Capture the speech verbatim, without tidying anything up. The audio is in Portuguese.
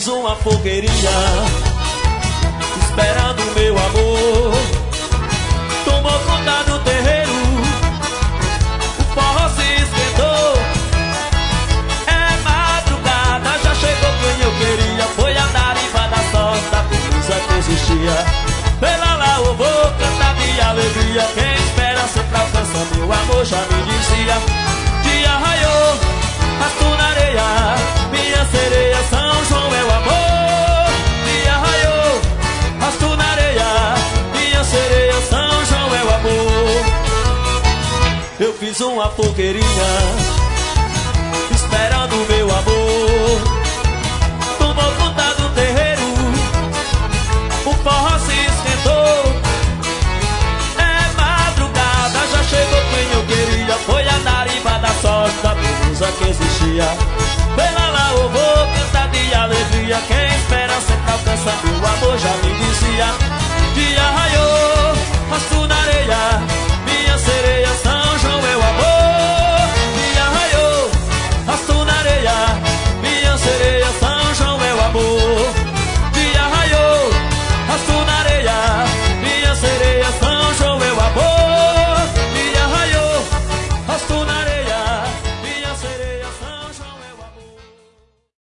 fiz uma fogueirinha esperando o meu amor. Tomou conta do terreiro, o forró se esquentou. É madrugada, já chegou quem eu queria. Foi a tarifa da sorte, da coisa que existia. Pela lá eu vou cantar de alegria. Quem espera sempre alcança, meu amor já me dizia. Dia raiou, rasto na areia, minha sereia, São João é o amor. Dia raiou, rasto na areia, minha sereia, São João é o amor. Eu fiz uma fogueirinha